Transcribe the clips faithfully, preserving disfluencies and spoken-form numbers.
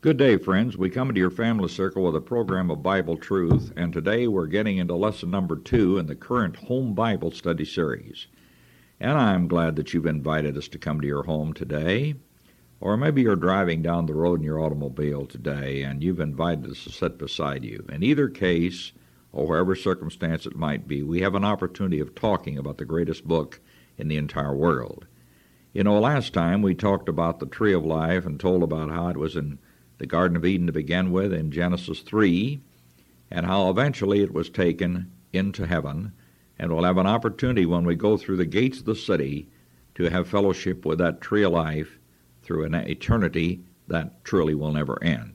Good day, friends. We come into your family circle with a program of Bible truth, and today we're getting into lesson number two in the current Home Bible Study series. And I'm glad that you've invited us to come to your home today, or maybe you're driving down the road in your automobile today and you've invited us to sit beside you. In either case, or wherever circumstance it might be, we have an opportunity of talking about the greatest book in the entire world. You know, last time we talked about the tree of life and told about how it was in the Garden of Eden to begin with in Genesis three, and how eventually it was taken into heaven, and we'll have an opportunity when we go through the gates of the city to have fellowship with that tree of life through an eternity that truly will never end.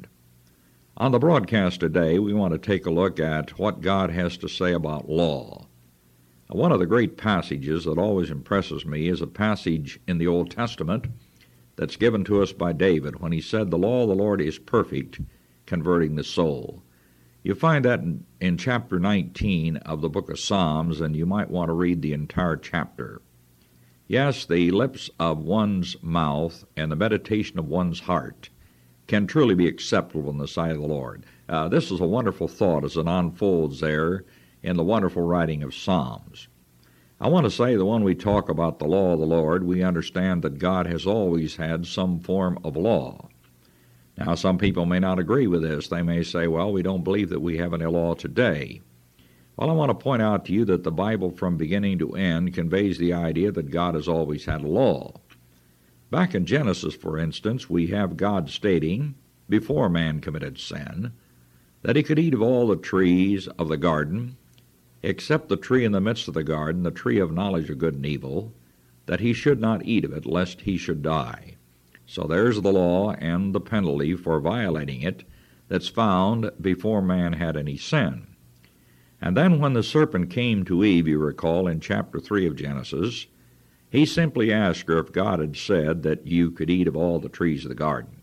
On the broadcast today, we want to take a look at what God has to say about law. One of the great passages that always impresses me is a passage in the Old Testament that's given to us by David when he said, "The law of the Lord is perfect, converting the soul." You find that in, in chapter nineteen of the book of Psalms, and you might want to read the entire chapter. Yes, the lips of one's mouth and the meditation of one's heart can truly be acceptable in the sight of the Lord. Uh, this is a wonderful thought as it unfolds there in the wonderful writing of Psalms. I want to say that when we talk about the law of the Lord, we understand that God has always had some form of law. Now, some people may not agree with this. They may say, well, we don't believe that we have any law today. Well, I want to point out to you that the Bible from beginning to end conveys the idea that God has always had a law. Back in Genesis, for instance, we have God stating, before man committed sin, that he could eat of all the trees of the garden, except the tree in the midst of the garden, the tree of knowledge of good and evil, that he should not eat of it, lest he should die. So there's the law and the penalty for violating it that's found before man had any sin. And then when the serpent came to Eve, you recall, in chapter three of Genesis, he simply asked her if God had said that you could eat of all the trees of the garden.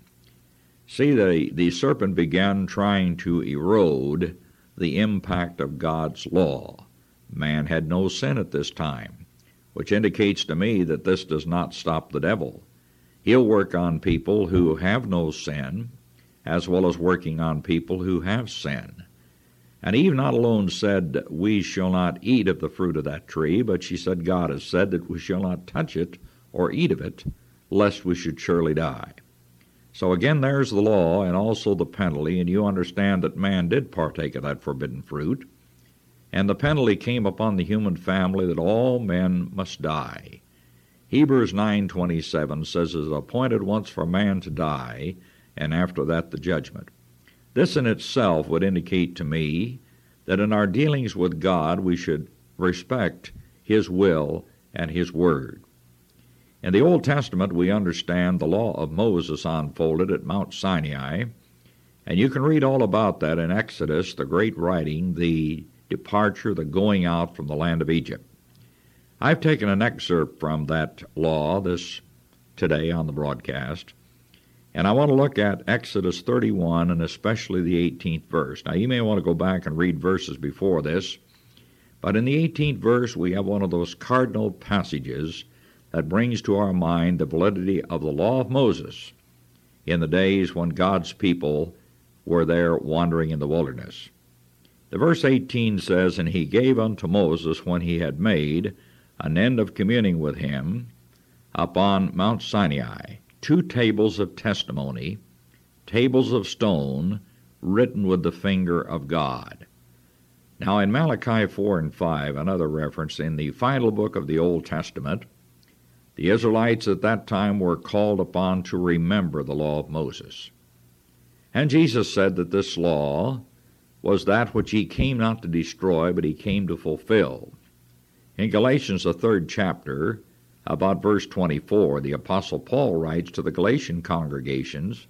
See, the, the serpent began trying to erode the impact of God's law. Man had no sin at this time, which indicates to me that this does not stop the devil. He'll work on people who have no sin, as well as working on people who have sin. And Eve not alone said, we shall not eat of the fruit of that tree, but she said, God has said that we shall not touch it or eat of it, lest we should surely die. So again, there's the law and also the penalty, and you understand that man did partake of that forbidden fruit, and the penalty came upon the human family that all men must die. Hebrews nine twenty-seven says, it is appointed once for man to die, and after that the judgment. This in itself would indicate to me that in our dealings with God we should respect His will and His word. In the Old Testament, we understand the law of Moses unfolded at Mount Sinai, and you can read all about that in Exodus, the great writing, the departure, the going out from the land of Egypt. I've taken an excerpt from that law this today on the broadcast, and I want to look at Exodus thirty-one and especially the eighteenth verse. Now, you may want to go back and read verses before this, but in the eighteenth verse, we have one of those cardinal passages that brings to our mind the validity of the law of Moses in the days when God's people were there wandering in the wilderness. The verse eighteen says, and he gave unto Moses, when he had made an end of communing with him upon Mount Sinai, two tables of testimony, tables of stone, written with the finger of God. Now in Malachi four and five, another reference in the final book of the Old Testament, the Israelites at that time were called upon to remember the law of Moses. And Jesus said that this law was that which he came not to destroy, but he came to fulfill. In Galatians, the third chapter, about verse twenty-four, the Apostle Paul writes to the Galatian congregations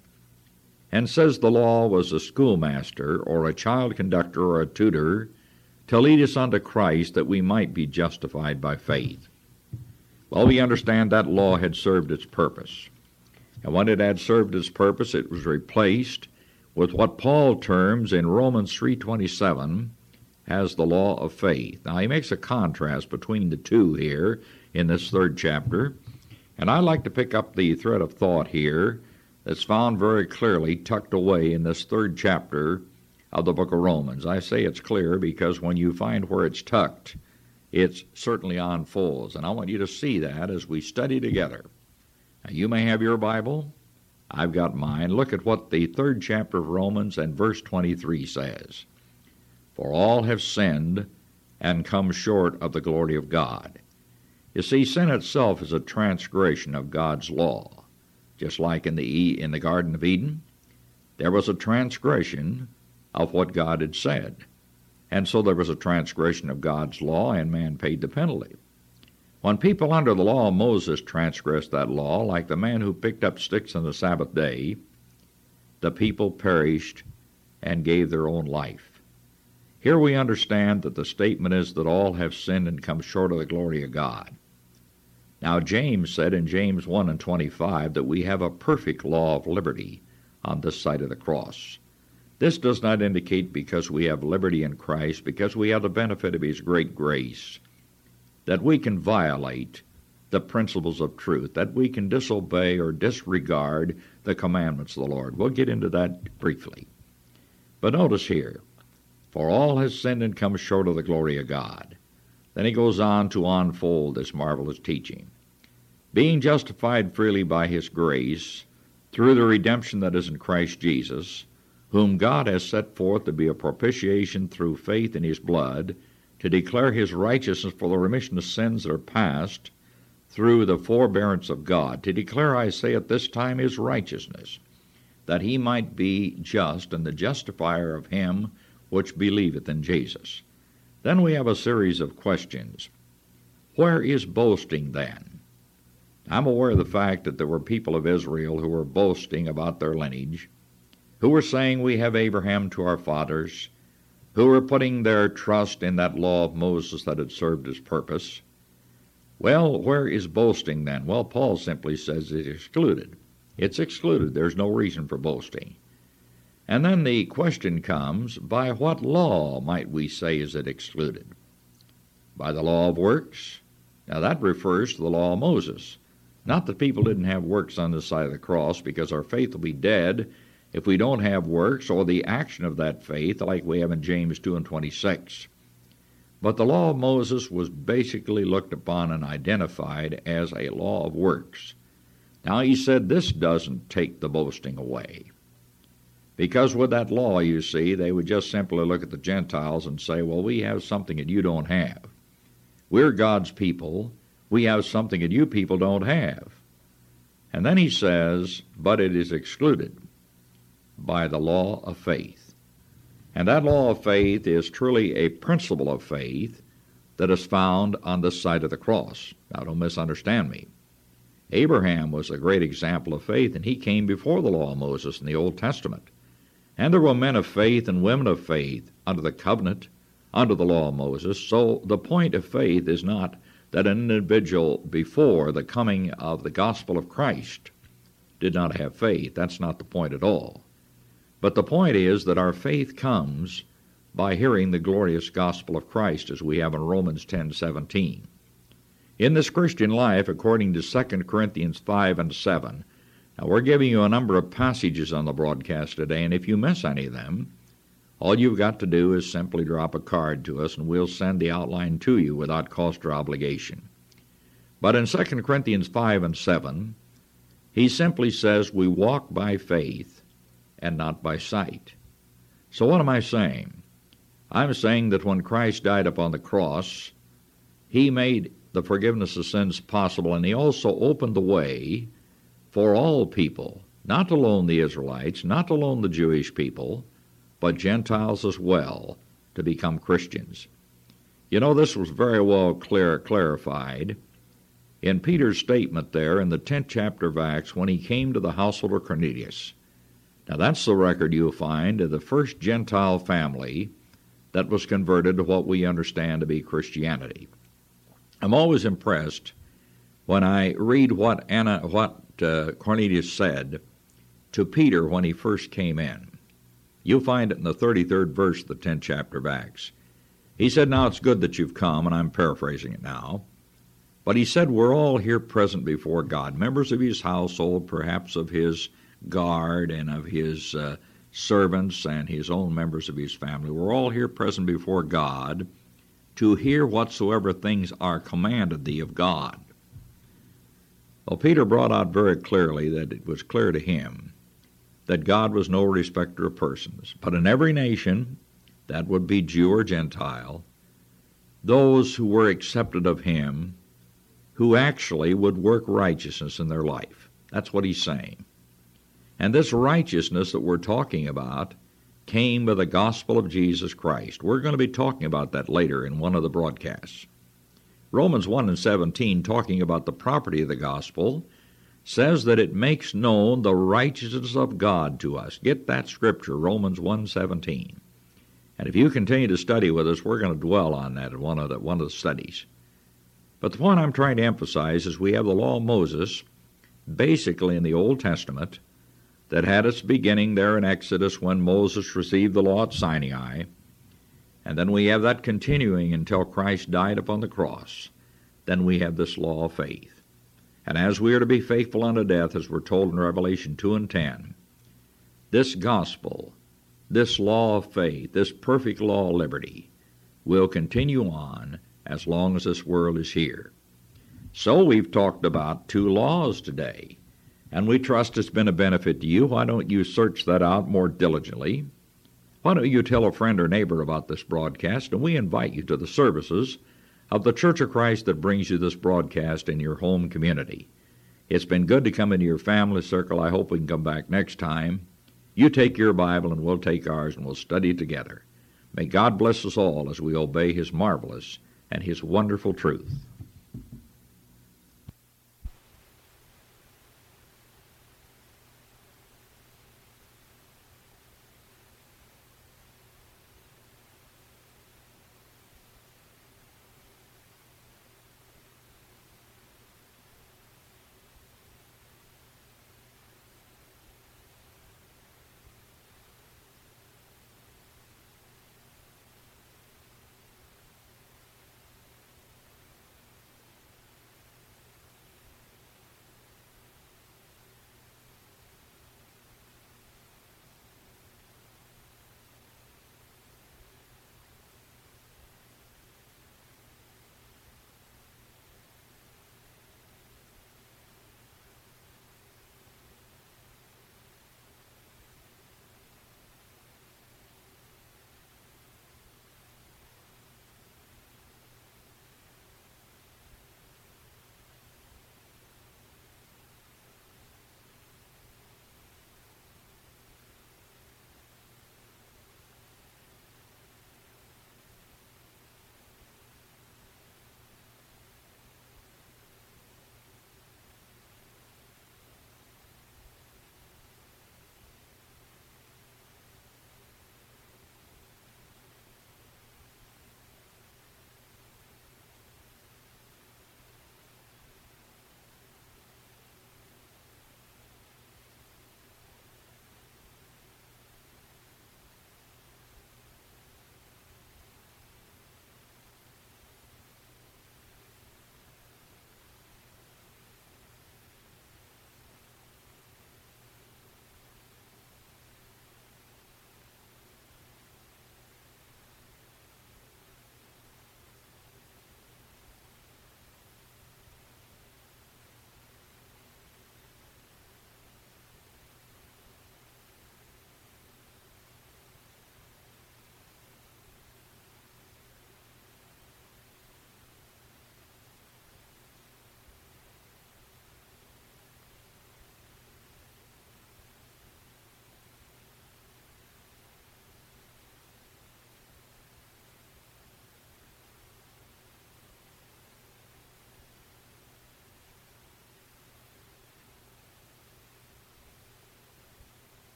and says the law was a schoolmaster or a child conductor or a tutor to lead us unto Christ that we might be justified by faith. Well, we understand that law had served its purpose. And when it had served its purpose, it was replaced with what Paul terms in Romans three twenty-seven as the law of faith. Now, he makes a contrast between the two here in this third chapter. And I'd like to pick up the thread of thought here that's found very clearly tucked away in this third chapter of the book of Romans. I say it's clear because when you find where it's tucked, it certainly unfolds. And I want you to see that as we study together. Now, you may have your Bible. I've got mine. Look at what the third chapter of Romans and verse twenty-three says. For all have sinned and come short of the glory of God. You see, sin itself is a transgression of God's law. Just like in the in the Garden of Eden, there was a transgression of what God had said. And so there was a transgression of God's law, and man paid the penalty. When people under the law of Moses transgressed that law, like the man who picked up sticks on the Sabbath day, the people perished and gave their own life. Here we understand that the statement is that all have sinned and come short of the glory of God. Now James said in James one and twenty-five that we have a perfect law of liberty on this side of the cross. This does not indicate because we have liberty in Christ, because we have the benefit of His great grace, that we can violate the principles of truth, that we can disobey or disregard the commandments of the Lord. We'll get into that briefly. But notice here, for all has sinned and come short of the glory of God. Then he goes on to unfold this marvelous teaching. Being justified freely by His grace, through the redemption that is in Christ Jesus, whom God has set forth to be a propitiation through faith in His blood, to declare His righteousness for the remission of sins that are past, through the forbearance of God, to declare, I say, at this time His righteousness, that He might be just and the justifier of him which believeth in Jesus. Then we have a series of questions. Where is boasting then? I'm aware of the fact that there were people of Israel who were boasting about their lineage, who were saying we have Abraham to our fathers, who were putting their trust in that law of Moses that had served his purpose. Well, where is boasting then? Well, Paul simply says it's excluded. It's excluded. There's no reason for boasting. And then the question comes, by what law might we say is it excluded? By the law of works? Now that refers to the law of Moses. Not that people didn't have works on this side of the cross, because our faith will be dead if we don't have works or the action of that faith, like we have in James two and twenty-six. But the law of Moses was basically looked upon and identified as a law of works. Now he said this doesn't take the boasting away. Because with that law, you see, they would just simply look at the Gentiles and say, well, we have something that you don't have. We're God's people. We have something that you people don't have. And then he says, but it is excluded by the law of faith. And that law of faith is truly a principle of faith that is found on this side of the cross. Now, don't misunderstand me. Abraham was a great example of faith, and he came before the law of Moses in the Old Testament. And there were men of faith and women of faith under the covenant, under the law of Moses. So the point of faith is not that an individual before the coming of the gospel of Christ did not have faith. That's not the point at all. But the point is that our faith comes by hearing the glorious gospel of Christ, as we have in Romans ten seventeen. In this Christian life, according to Second Corinthians five and seven, now we're giving you a number of passages on the broadcast today, and if you miss any of them, all you've got to do is simply drop a card to us, and we'll send the outline to you without cost or obligation. But in Second Corinthians five and seven, he simply says we walk by faith and not by sight. So what am I saying? I'm saying that when Christ died upon the cross, he made the forgiveness of sins possible, and he also opened the way for all people, not alone the Israelites, not alone the Jewish people, but Gentiles as well, to become Christians. You know, this was very well clear, clarified in Peter's statement there in the tenth chapter of Acts when he came to the household of Cornelius. Now that's the record you'll find of the first Gentile family that was converted to what we understand to be Christianity. I'm always impressed when I read what Anna, what uh, Cornelius said to Peter when he first came in. You'll find it in the thirty-third verse of the tenth chapter of Acts. He said, now it's good that you've come, and I'm paraphrasing it now, but he said, we're all here present before God, members of his household, perhaps of his guard and of his uh, servants and his own members of his family. We're all here present before God to hear whatsoever things are commanded thee of God. Well, Peter brought out very clearly that it was clear to him that God was no respecter of persons, but in every nation, that would be Jew or Gentile, those who were accepted of him, who actually would work righteousness in their life. That's what he's saying. And this righteousness that we're talking about came by the gospel of Jesus Christ. We're going to be talking about that later in one of the broadcasts. Romans one and seventeen, talking about the property of the gospel, says that it makes known the righteousness of God to us. Get that scripture, Romans one seventeen. And if you continue to study with us, we're going to dwell on that in one of the, one of the studies. But the point I'm trying to emphasize is we have the law of Moses, basically in the Old Testament, that had its beginning there in Exodus when Moses received the law at Sinai. And then we have that continuing until Christ died upon the cross. Then we have this law of faith. And as we are to be faithful unto death, as we're told in Revelation two and ten, this gospel, this law of faith, this perfect law of liberty, will continue on as long as this world is here. So we've talked about two laws today, and we trust it's been a benefit to you. Why don't you search that out more diligently? Why don't you tell a friend or neighbor about this broadcast, and we invite you to the services of the Church of Christ that brings you this broadcast in your home community. It's been good to come into your family circle. I hope we can come back next time. You take your Bible and we'll take ours and we'll study together. May God bless us all as we obey his marvelous and his wonderful truth.